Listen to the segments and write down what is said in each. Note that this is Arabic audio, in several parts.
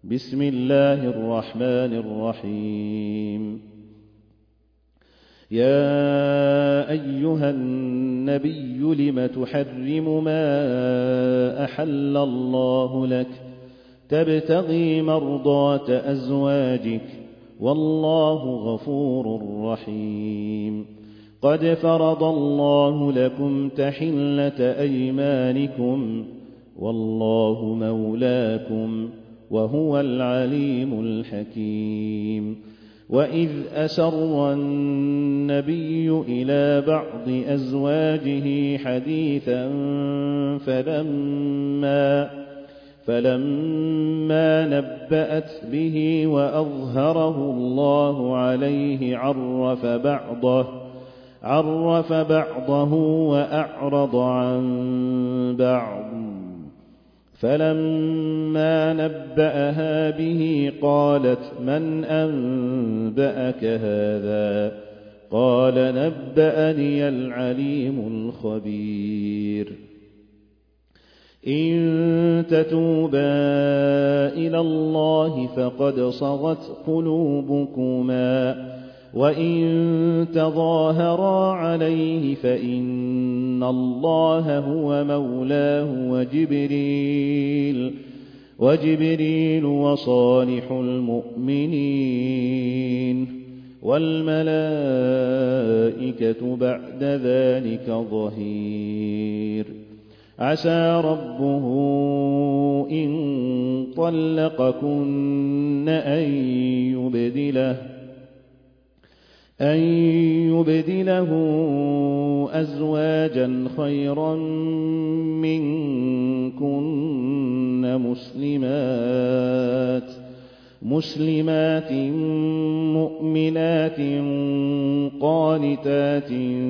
بسم الله الرحمن الرحيم. يا أيها النبي لم تحرم ما أحل الله لك تبتغي مرضات أزواجك والله غفور رحيم. قد فرض الله لكم تحلة أيمانكم والله مولاكم وهو العليم الحكيم. وإذ أسر النبي إلى بعض أزواجه حديثا فلما نبأت به وأظهره الله عليه عرف بعضه وأعرض عن بعض. فلما نبأها به قالت من أنبأك هذا؟ قال نبأني العليم الخبير. إن تتوبا إلى الله فقد صغت قلوبكما وإن تظاهرا عليه فإن الله هو مولاه وجبريل وصالح المؤمنين والملائكة بعد ذلك ظهير. عسى ربه إن طلقكن أن يبدله أزواجا خيرا منكن مسلمات مؤمنات قانتات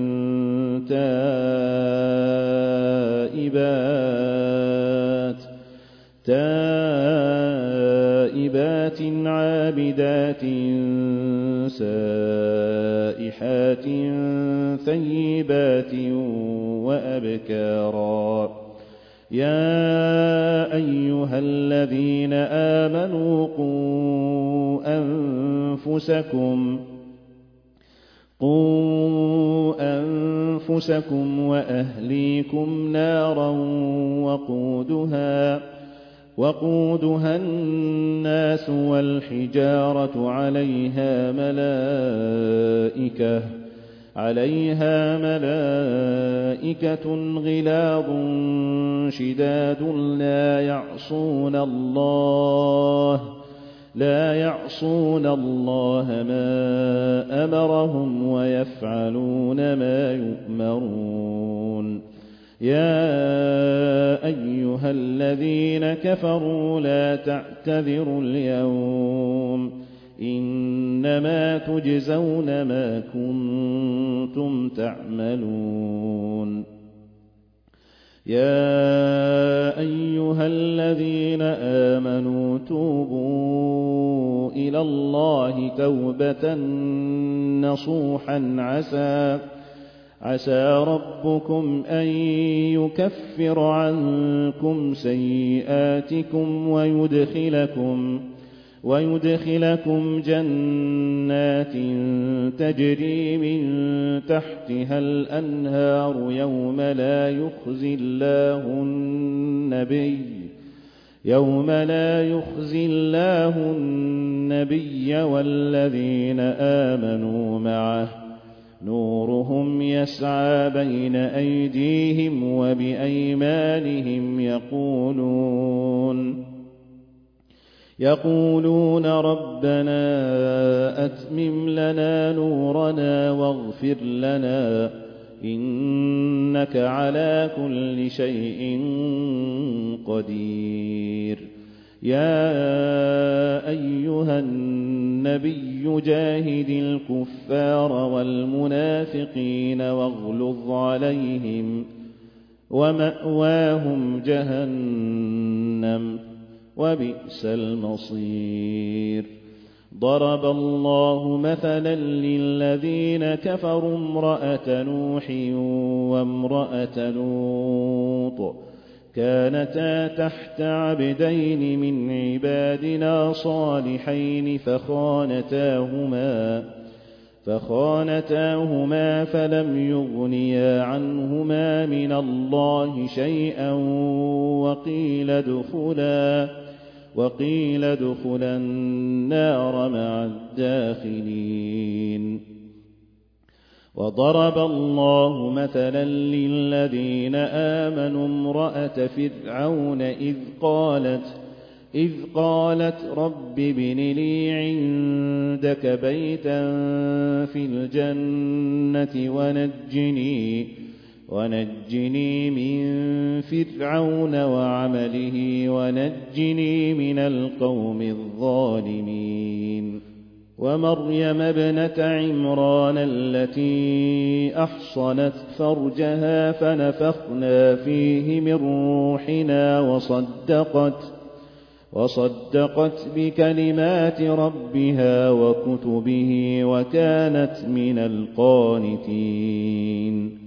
تائبات عابدات سائحات ثيبات وأبكارا. يا أيها الذين آمنوا قوا أنفسكم وأهليكم نارا وقودها الناس والحجارة عليها ملائكة غلاظ شداد لا يعصون الله ما أمرهم ويفعلون ما يؤمرون. يا أيها الذين كفروا لا تعتذروا اليوم إنما تجزون ما كنتم تعملون. يا أيها الذين آمنوا توبوا إلى الله توبة نصوحا عسى ربكم أن يكفر عنكم سيئاتكم ويدخلكم جنات تجري من تحتها الأنهار يوم لا يخزي الله النبي والذين آمنوا معه نورهم يسعى بين أيديهم وبأيمانهم يقولون ربنا أتمم لنا نورنا واغفر لنا إنك على كل شيء قدير. يا أيها النبي جاهد الكفار والمنافقين واغلظ عليهم ومأواهم جهنم وبئس المصير. ضرب الله مثلا للذين كفروا امرأة نوح وامرأة لوط كانتا تحت عبدين من عبادنا صالحين فخانتاهما فلم يغنيا عنهما من الله شيئا وقيل ادخلا النار مع الداخلين. وضرب الله مثلا للذين آمنوا امرأة فرعون إذ قالت رب ابن لي عندك بيتا في الجنة ونجني من فرعون وعمله ونجني من القوم الظالمين. ومريم ابنة عمران التي أحصنت فرجها فنفخنا فيه من روحنا وصدقت بكلمات ربها وكتبه وكانت من القانتين.